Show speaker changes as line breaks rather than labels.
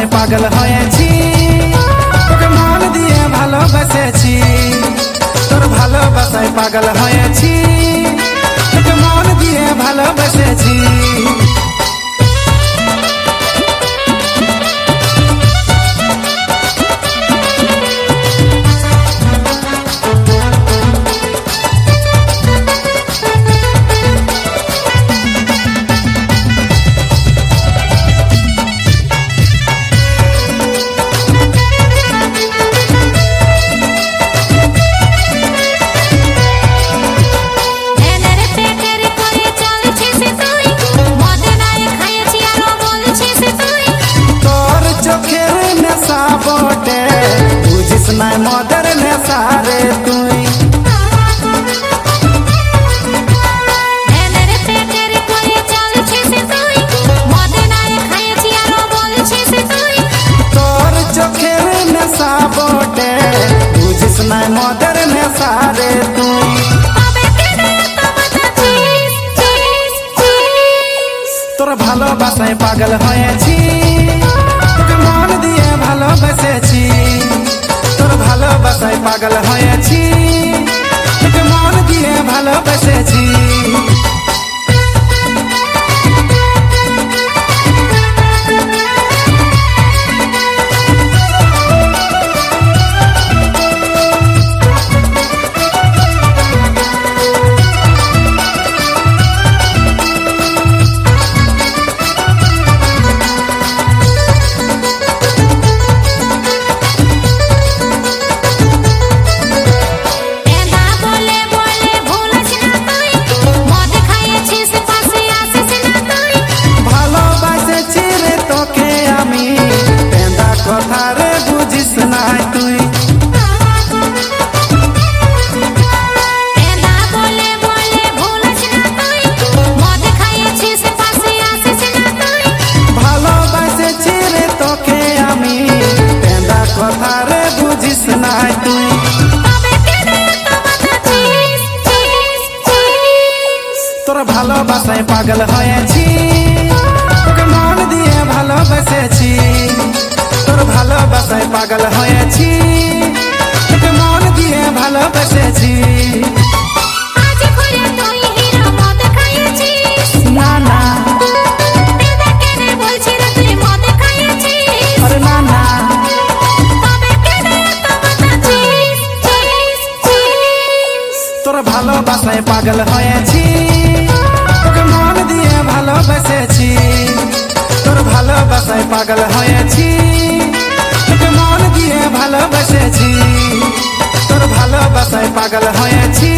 ভালোবাসায় পাগল হয়েছি, তোকে মন দিয়ে ভালোবেসেছি। তোর ভালোবাসায় পাগল হয়েছি, তোকে মন দিয়ে ভালোবেসেছি। নাই মদের নেশারে তুই তোর চোখের নেশা বটে, বুঝিস নাই মদের নেশারে তুই। তোর ভালোবাসায় পাগল হয়েছি, তোকে মন দিয়ে ভালোবেসেছি। তোর ভালোবাসায় পাগল হয়েছি, তোকে মন দিয়ে ভালোবেসেছি। কথারে বুঝিস নাই তুই, ভালোবাসেছি রে তোকে আমি, পেন্দা কথারে বুঝিস নাই তুই। তোর ভালোবাসায় পাগল হয়েছি, তোকে মন দিয়ে ভালোবেসেছি। তোর ভালোবাসায় পাগল হয়েছি, তোকে মন দিয়ে ভালোবেসেছি। না না আরে না না, তোর ভালোবাসায় পাগল হয়েছি, তোকে মন দিয়ে ভালোবেসেছি। তোর ভালোবাসায় পাগল হয়েছি, তোকে মন দিয়ে ভালোবেসেছি। তোর ভালোবাসায় পাগল হয়েছি,